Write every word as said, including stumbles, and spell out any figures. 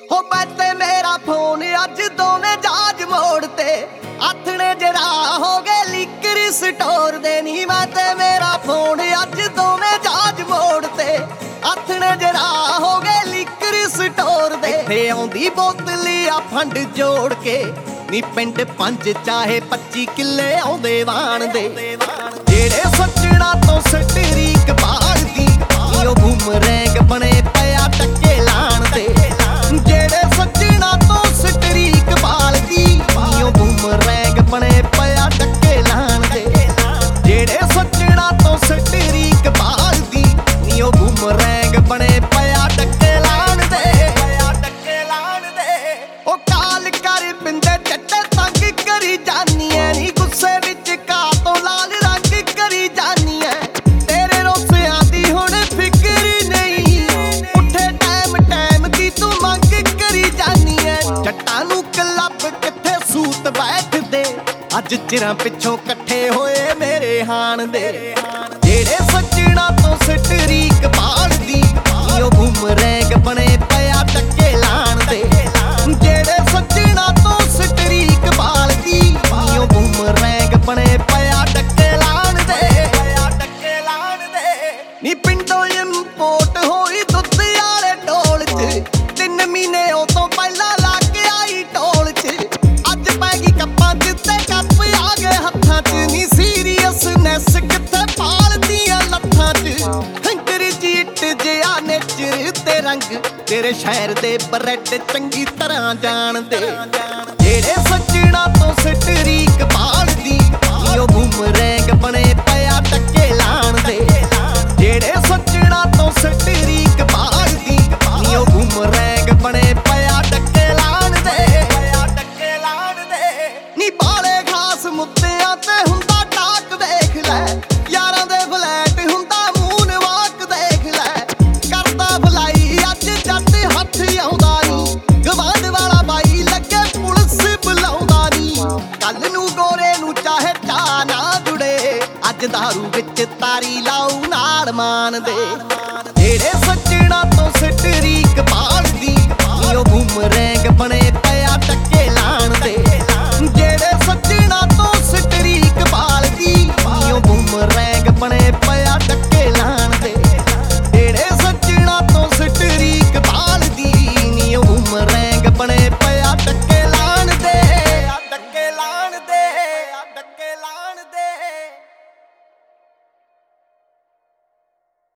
हो मैं ते मेरा फोन अज दोवें जहाज मोड़ ते आथने जरा हो गए लिकर स्टोर दे नी मैं ते मेरा फोन अज दोवें जहाज मोड़ ते आथने जरा हो गए लिकर स्टोर दे इत्थे आउंदी बोतली आ फंड जोड़ के नी पिंड पंज चाहे पच्ची किले आउंदे वाण दे जेड़े सच्चना तो सटरीक बालदी ओ बूमरैंग बने पिया टक्के लाण दे जेड़े सच्चना तो सटरीक बालदी ओ बूमरैंग बने पिया टक्के लाण दे जेड़े सच्चना तो सटरीक बालदी ओ बूमरैंग बने पिया टक्के लाण दे टक्के लाण दे ओ काल कर पिंदे चट्टे तंग करी जानी ऐ नी गुस्से विच का तो लाल रंग करी जानी ऐ तेरे रोसियां दी हुण फिकर नहीं उठे टाइम टाइम दी तू मंग करी जानी ऐ जट्टां नूं क्लब किथे सूत बैठदे अज चिरां पिछों कट्ठे होए मेरे हाण दे जेड़े सज्जणा तो सटरीक बालदी ओ बूमरैंग बने पिया टक्के लाण दे जेड़े सज्जणा तो सटरीक बालदी ओ बूमरैंग बने पिया टक्के लाण दे टक्के लाण दे नी पिंडों इंपोर्ट होई दुੱਧ वाले ढोल च तीन महीने ओ तो पहला लग आई ढोल च अज पै गई कप्पां च ते कप आ गए हत्थां च नी सीरीयसनैस किथे पालदियां लत्थां च अंग्रेजी इट जिहा नेचर ते रंग तेरे शहर दे ब्रैड चंगी तरह जान दे जेड़े सज्जणा तो सटरीक बालदी ओ बूमरैंग बने पिया टक्के लाण दे जेड़े सज्जणा तो सटरीक बालदी ओ बूमरैंग बने पिया टक्के लाण दे टक्के लाण दे नी बाले खास मुद्दियां ते हुंदा टाक वेख लै यारां दे फ्लैट हुंदा मून वाक देख लै करदा भलाई अज जट हथ आउंदा नी गवांढ वाला बाई लगे पुलिस बुलाउंदा नी कल नूं गोरे नूं चाहे चा ना जुड़े अज दारू विच तारी लाऊ नाल मान दे जेड़े सज्जणा